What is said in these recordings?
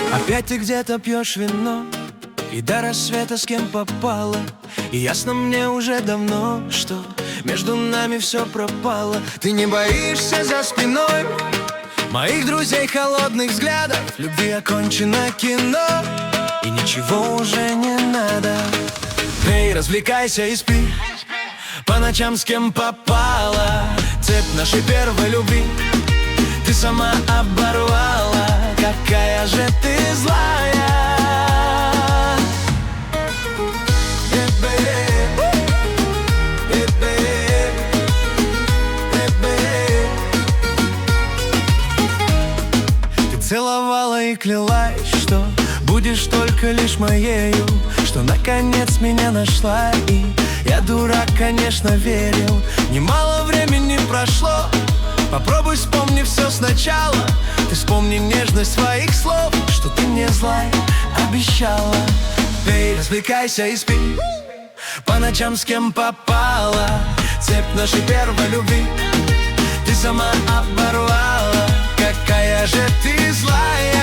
Опять ты где-то пьешь вино, и до рассвета с кем попало. И ясно мне уже давно, что между нами все пропало. Ты не боишься за спиной моих друзей холодных взглядов. Любви окончено кино, и ничего уже не надо. Эй, развлекайся и спи по ночам с кем попало. Цепь нашей первой любви ты сама оборвала. Какая же ты злая. Ты целовала и клялась, что будешь только лишь моею, что наконец меня нашла. И я, дурак, конечно, верил. Немало времени прошло, попробуй вспомни все сначала. Ты вспомни нежность своих слов, что ты мне злая обещала. Эй, развлекайся и спи по ночам с кем попало. Цепь нашей первой любви ты сама оборвала. Какая же ты злая.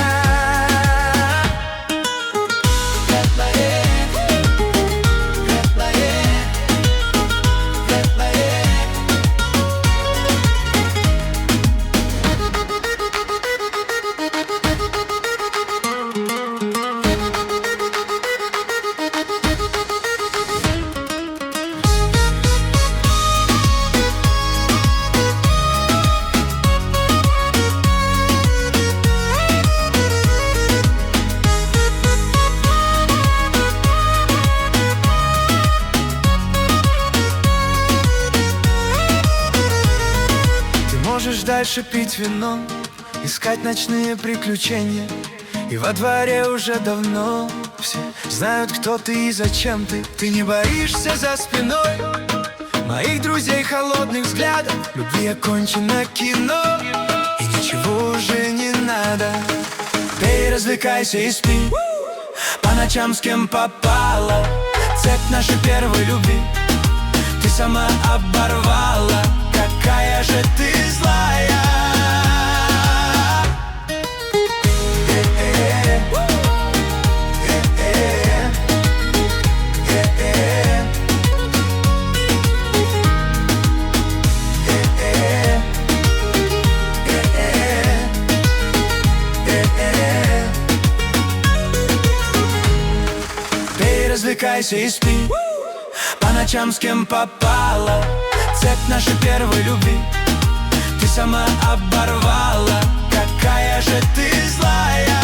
Можешь дальше пить вино, искать ночные приключения. И во дворе уже давно все знают, кто ты и зачем ты. Ты не боишься за спиной моих друзей холодных взглядов. Любви окончено кино, и ничего уже не надо. Ты развлекайся и спи по ночам с кем попало. Цепь нашей первой любви ты сама оборвала. Какая же ты злая. Ты развлекайся и спи по ночам с кем попало. Цепь нашей первой любви ты сама оборвала. Какая же ты злая.